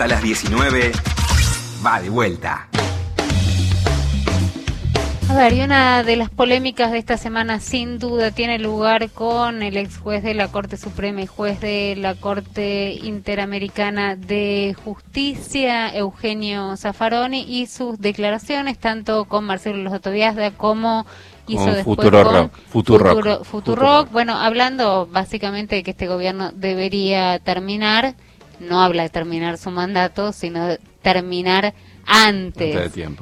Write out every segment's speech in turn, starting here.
Hasta las 19 va de vuelta. A ver, y una de las polémicas de esta semana sin duda tiene lugar con el ex juez de la Corte Suprema y juez de la Corte Interamericana de Justicia, Eugenio Zaffaroni, y sus declaraciones, tanto con Marcelo Losato Biasda como hizo con después Futurock. Bueno, hablando básicamente de que este gobierno debería terminar, no habla de terminar su mandato, sino de terminar antes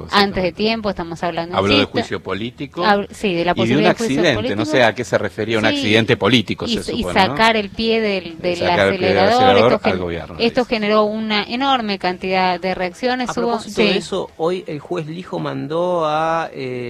de tiempo, estamos hablando. Habló de juicio político sí, de la y de un accidente, no sé a qué se refería, un accidente político, se supone, y sacar el pie del acelerador, esto generó una enorme cantidad de reacciones. A propósito de eso, hoy el juez Lijo mandó a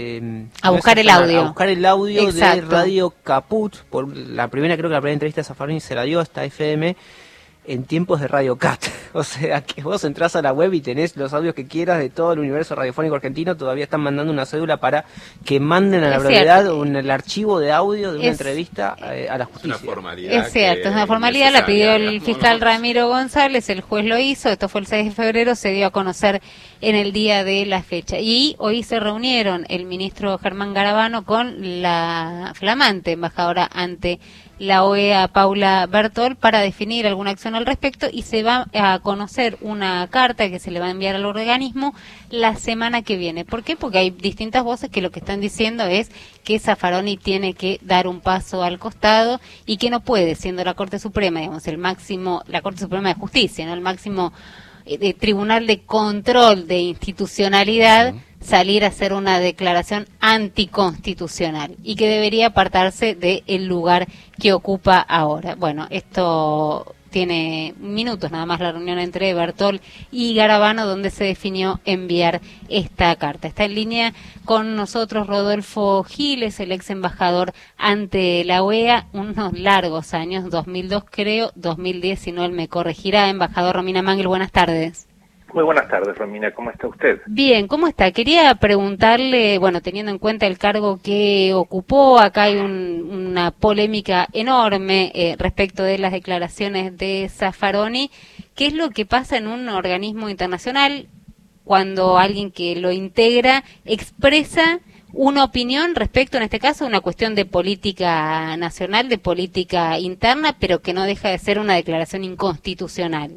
buscar el audio. A buscar el audio Exacto. de Radio Caput, creo que la primera entrevista de Zaffaroni se la dio hasta FM, en tiempos de Radio Cat. O sea, que vos entrás a la web y tenés los audios que quieras de todo el universo radiofónico argentino. Todavía están mandando una cédula para que manden a la brevedad el archivo de audio de una entrevista a la justicia. Es una formalidad. Es cierto, es una formalidad, la pidió el fiscal Ramiro González, el juez lo hizo, esto fue el 6 de febrero, se dio a conocer en el día de la fecha. Y hoy se reunieron el ministro Germán Garabano con la flamante embajadora ante la OEA, Paula Bertol, para definir alguna acción al respecto, y se va a conocer una carta que se le va a enviar al organismo la semana que viene. ¿Por qué? Porque hay distintas voces que lo que están diciendo es que Zaffaroni tiene que dar un paso al costado y que no puede, siendo la Corte Suprema, digamos, el máximo, la Corte Suprema de Justicia, ¿no?, el máximo tribunal de control de institucionalidad, salir a hacer una declaración anticonstitucional y que debería apartarse del lugar que ocupa ahora. Bueno, esto tiene minutos nada más la reunión entre Bertol y Garabano, donde se definió enviar esta carta. Está en línea con nosotros Rodolfo Giles, el ex embajador ante la OEA, unos largos años, 2002 creo, 2010 si no él me corregirá. Embajador Romina Mangel, buenas tardes. Muy buenas tardes, Romina, ¿cómo está usted? Bien, ¿cómo está? Quería preguntarle, bueno, teniendo en cuenta el cargo que ocupó, acá hay una polémica enorme respecto de las declaraciones de Zaffaroni. ¿Qué es lo que pasa en un organismo internacional cuando alguien que lo integra expresa una opinión respecto, en este caso, a una cuestión de política nacional, de política interna, pero que no deja de ser una declaración inconstitucional?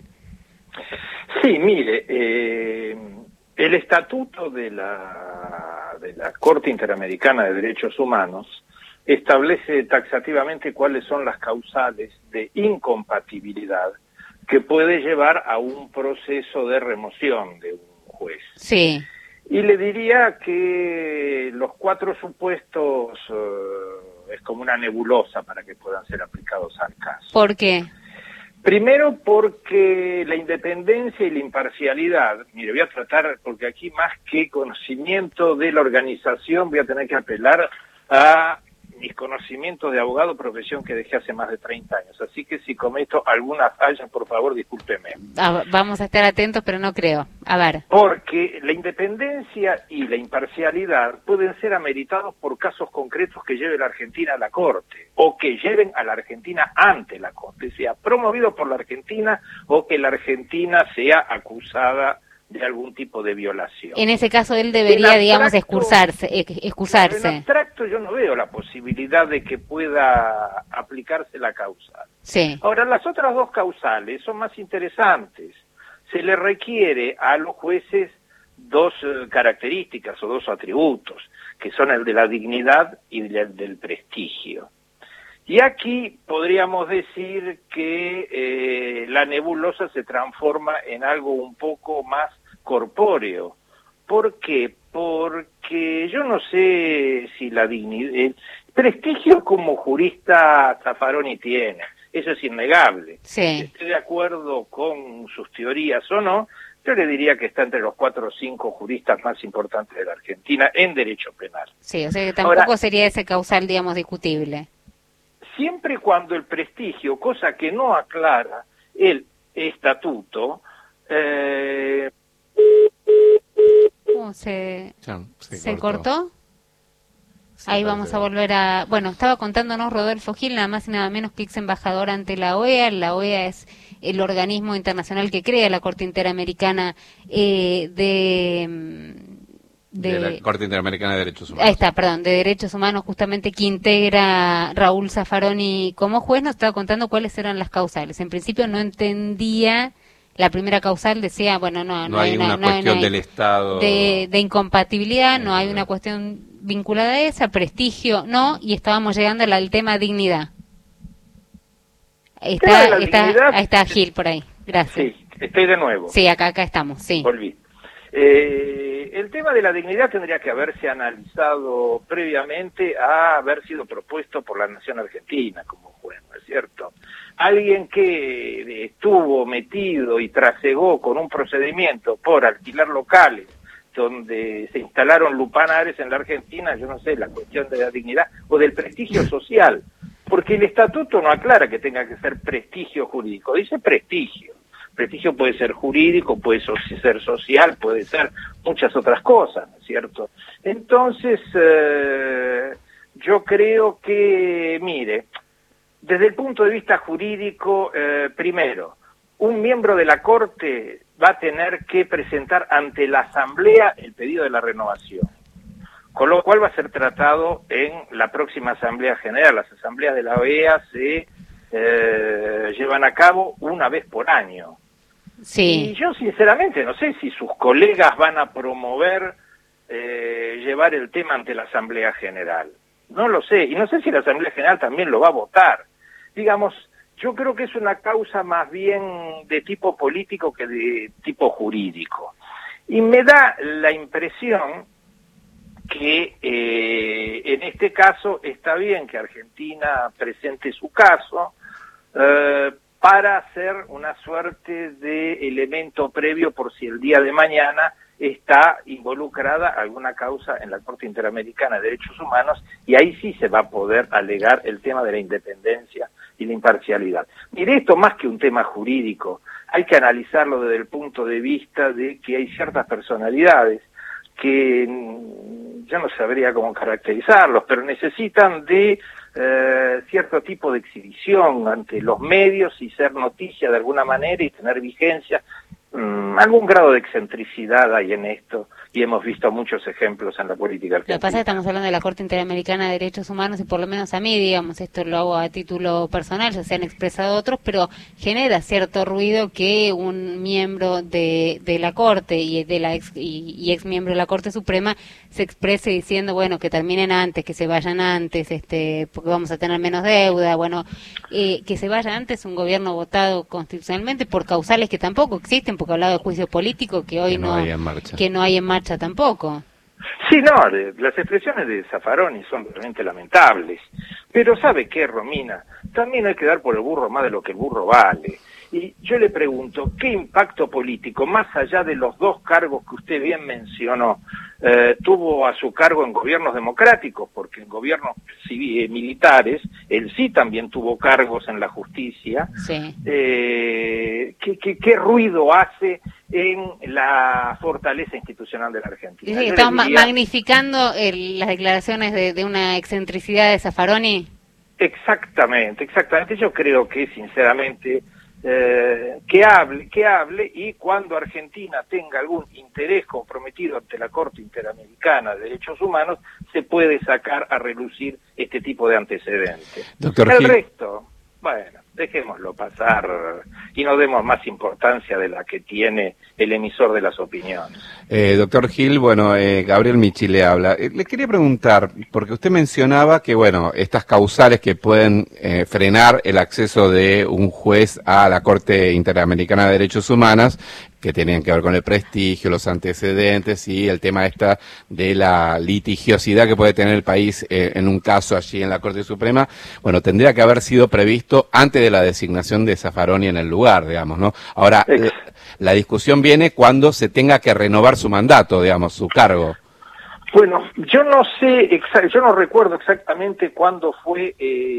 Sí, mire, el estatuto de la Corte Interamericana de Derechos Humanos establece taxativamente cuáles son las causales de incompatibilidad que puede llevar a un proceso de remoción de un juez. Sí. Y le diría que los 4 supuestos es como una nebulosa para que puedan ser aplicados al caso. ¿Por qué? Primero porque la independencia y la imparcialidad, mire, voy a tratar, porque aquí más que conocimiento de la organización, voy a tener que apelar a mis conocimientos de abogado, profesión que dejé hace más de 30 años. Así que si cometo alguna falla, por favor, discúlpeme. Vamos a estar atentos, pero no creo. A ver. Porque la independencia y la imparcialidad pueden ser ameritados por casos concretos que lleve la Argentina a la Corte, o que lleven a la Argentina ante la Corte, sea promovido por la Argentina o que la Argentina sea acusada de algún tipo de violación. En ese caso él debería, digamos, excusarse. En abstracto yo no veo la posibilidad de que pueda aplicarse la causal. Sí. Ahora, las otras 2 causales son más interesantes. Se le requiere a los jueces 2 características o 2 atributos, que son el de la dignidad y el del prestigio. Y aquí podríamos decir que la nebulosa se transforma en algo un poco más corpóreo. ¿Por qué? Porque yo no sé si la dignidad, el prestigio como jurista Zaffaroni tiene, eso es innegable. Sí. Estoy de acuerdo con sus teorías o no, yo le diría que está entre los 4 o 5 juristas más importantes de la Argentina en derecho penal. Sí, o sea que tampoco Ahora, sería ese causal, digamos, discutible. Siempre cuando el prestigio, cosa que no aclara el estatuto, ¿Se cortó? Ahí vamos a volver a... Bueno, estaba contándonos Rodolfo Gil, nada más y nada menos que ex embajador ante la OEA. La OEA es el organismo internacional que crea la Corte Interamericana de la Corte Interamericana de Derechos Humanos. Ahí está, perdón, de Derechos Humanos, justamente que integra Raúl Zaffaroni como juez, nos estaba contando cuáles eran las causales. En principio no entendía, la primera causal decía, bueno, no hay una cuestión del Estado. De incompatibilidad, no hay una cuestión vinculada a esa, prestigio, no, y estábamos llegando al tema dignidad. Ahí está Gil por ahí, gracias. Sí, estoy de nuevo. Sí, acá estamos, sí. Volví. El tema de la dignidad tendría que haberse analizado previamente a haber sido propuesto por la Nación Argentina como juez, ¿no es cierto? Alguien que estuvo metido y trasegó con un procedimiento por alquilar locales donde se instalaron lupanares en la Argentina, yo no sé, la cuestión de la dignidad o del prestigio social, porque el estatuto no aclara que tenga que ser prestigio jurídico, dice prestigio. Prestigio puede ser jurídico, puede ser social, puede ser muchas otras cosas, ¿no es cierto? Entonces, yo creo que, mire, desde el punto de vista jurídico, primero, un miembro de la Corte va a tener que presentar ante la Asamblea el pedido de la renovación, con lo cual va a ser tratado en la próxima Asamblea General. Las asambleas de la OEA se llevan a cabo una vez por año. Sí. Y yo sinceramente no sé si sus colegas van a promover llevar el tema ante la Asamblea General. No lo sé, y no sé si la Asamblea General también lo va a votar. Digamos, yo creo que es una causa más bien de tipo político que de tipo jurídico. Y me da la impresión que en este caso está bien que Argentina presente su caso, para hacer una suerte de elemento previo por si el día de mañana está involucrada alguna causa en la Corte Interamericana de Derechos Humanos, y ahí sí se va a poder alegar el tema de la independencia y la imparcialidad. Mire, esto más que un tema jurídico, hay que analizarlo desde el punto de vista de que hay ciertas personalidades que yo no sabría cómo caracterizarlos, pero necesitan de cierto tipo de exhibición ante los medios y ser noticia de alguna manera y tener vigencia. Algún grado de excentricidad hay en esto, y hemos visto muchos ejemplos en la política argentina. Lo que pasa es que estamos hablando de la Corte Interamericana de Derechos Humanos, y por lo menos a mí, digamos, esto lo hago a título personal, ya se han expresado otros, pero genera cierto ruido que un miembro de la Corte y de la ex miembro de la Corte Suprema se exprese diciendo, bueno, que terminen antes, que se vayan antes, porque vamos a tener menos deuda, bueno, que se vaya antes un gobierno votado constitucionalmente por causales que tampoco existen, porque hablado de juicio político que hoy no hay en marcha tampoco. Sí, no, las expresiones de Zaffaroni son realmente lamentables, pero ¿sabe qué, Romina? También hay que dar por el burro más de lo que el burro vale. Y yo le pregunto, ¿qué impacto político, más allá de los dos cargos que usted bien mencionó, tuvo a su cargo en gobiernos democráticos? Porque en gobiernos militares, él sí también tuvo cargos en la justicia. Sí. ¿Qué ruido hace en la fortaleza institucional de la Argentina? Dice que estamos magnificando las declaraciones de una excentricidad de Zaffaroni. Exactamente. Yo creo que, sinceramente, que hable, y cuando Argentina tenga algún interés comprometido ante la Corte Interamericana de Derechos Humanos, se puede sacar a relucir este tipo de antecedentes. Doctor El Gil. resto, bueno, dejémoslo pasar y no demos más importancia de la que tiene el emisor de las opiniones. Doctor Gil, bueno, Gabriel Michi le habla. Le quería preguntar, porque usted mencionaba que, bueno, estas causales que pueden frenar el acceso de un juez a la Corte Interamericana de Derechos Humanos, que tenían que ver con el prestigio, los antecedentes y el tema de la litigiosidad que puede tener el país en un caso allí en la Corte Suprema, bueno, tendría que haber sido previsto antes de la designación de Zaffaroni en el lugar, digamos, ¿no? Ahora, la discusión viene cuando se tenga que renovar su mandato, digamos, su cargo. Bueno, yo no sé, yo no recuerdo exactamente cuándo fue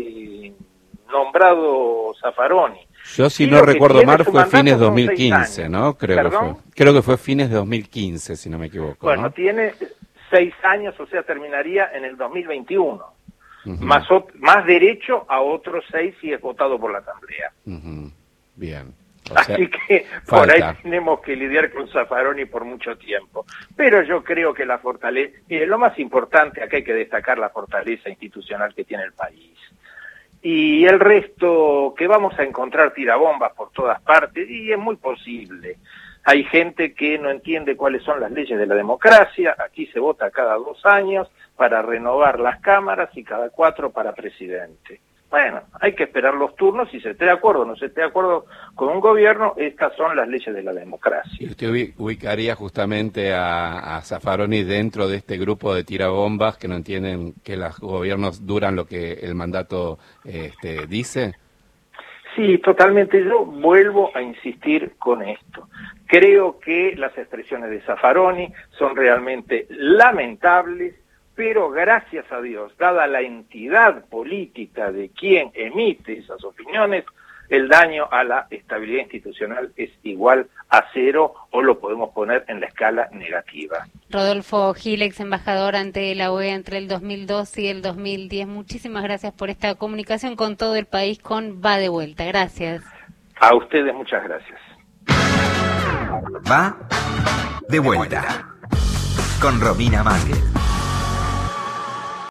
nombrado Zaffaroni. Yo, si no recuerdo mal, fue fines de 2015, ¿no? Creo que fue fines de 2015, si no me equivoco. Bueno, ¿no? Tiene 6 años, o sea, terminaría en el 2021. Uh-huh. Más derecho a otros 6 si es votado por la Asamblea. Uh-huh. Bien. Así que por ahí tenemos que lidiar con Zaffaroni por mucho tiempo. Pero yo creo que la fortaleza, mire, lo más importante, acá hay que destacar la fortaleza institucional que tiene el país. Y el resto, que vamos a encontrar tirabombas por todas partes, y es muy posible. Hay gente que no entiende cuáles son las leyes de la democracia. Aquí se vota cada 2 años para renovar las cámaras y cada 4 para presidente. Bueno, hay que esperar los turnos, si se esté de acuerdo o no se esté de acuerdo con un gobierno, estas son las leyes de la democracia. ¿Y usted ubicaría justamente a Zaffaroni dentro de este grupo de tirabombas que no entienden que los gobiernos duran lo que el mandato dice? Sí, totalmente. Yo vuelvo a insistir con esto. Creo que las expresiones de Zaffaroni son realmente lamentables, pero gracias a Dios, dada la entidad política de quien emite esas opiniones, el daño a la estabilidad institucional es igual a 0 o lo podemos poner en la escala negativa. Rodolfo Gil, ex embajador ante la OEA entre el 2002 y el 2010. Muchísimas gracias por esta comunicación con todo el país con Va de Vuelta. Gracias. A ustedes muchas gracias. Va de vuelta con Romina Mangel.